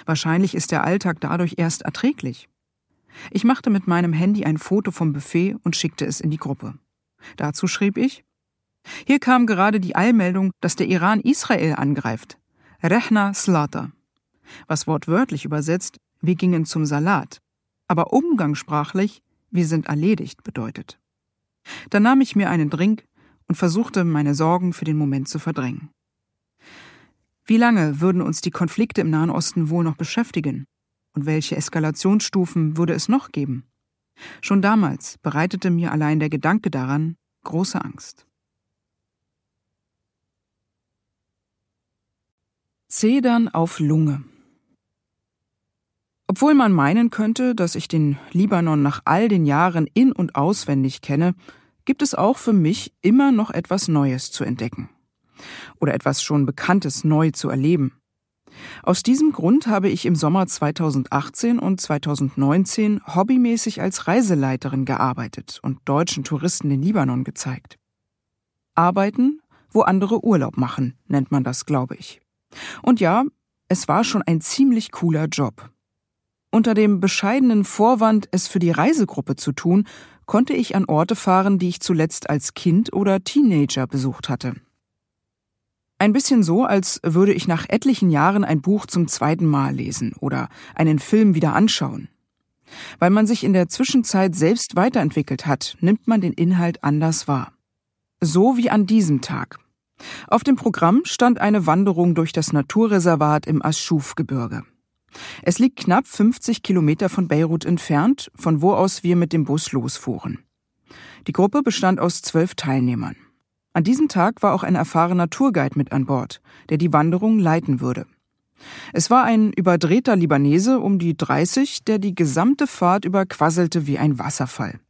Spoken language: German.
Wahrscheinlich ist der Alltag dadurch erst erträglich. Ich machte mit meinem Handy ein Foto vom Buffet und schickte es in die Gruppe. Dazu schrieb ich: Hier kam gerade die Eilmeldung, dass der Iran Israel angreift. Rechna Slata. Was wortwörtlich übersetzt, wir gingen zum Salat. Aber umgangssprachlich, wir sind erledigt bedeutet. Dann nahm ich mir einen Drink und versuchte, meine Sorgen für den Moment zu verdrängen. Wie lange würden uns die Konflikte im Nahen Osten wohl noch beschäftigen? Und welche Eskalationsstufen würde es noch geben? Schon damals bereitete mir allein der Gedanke daran große Angst. Zedern auf Lunge. Obwohl man meinen könnte, dass ich den Libanon nach all den Jahren in- und auswendig kenne, gibt es auch für mich immer noch etwas Neues zu entdecken. Oder etwas schon Bekanntes neu zu erleben. Aus diesem Grund habe ich im Sommer 2018 und 2019 hobbymäßig als Reiseleiterin gearbeitet und deutschen Touristen den Libanon gezeigt. Arbeiten, wo andere Urlaub machen, nennt man das, glaube ich. Und ja, es war schon ein ziemlich cooler Job. Unter dem bescheidenen Vorwand, es für die Reisegruppe zu tun, konnte ich an Orte fahren, die ich zuletzt als Kind oder Teenager besucht hatte. Ein bisschen so, als würde ich nach etlichen Jahren ein Buch zum zweiten Mal lesen oder einen Film wieder anschauen. Weil man sich in der Zwischenzeit selbst weiterentwickelt hat, nimmt man den Inhalt anders wahr. So wie an diesem Tag. Auf dem Programm stand eine Wanderung durch das Naturreservat im Aschuf-Gebirge. Es liegt knapp 50 Kilometer von Beirut entfernt, von wo aus wir mit dem Bus losfuhren. Die Gruppe bestand aus 12 Teilnehmern. An diesem Tag war auch ein erfahrener Tourguide mit an Bord, der die Wanderung leiten würde. Es war ein überdrehter Libanese um die 30, der die gesamte Fahrt über quasselte wie ein Wasserfall.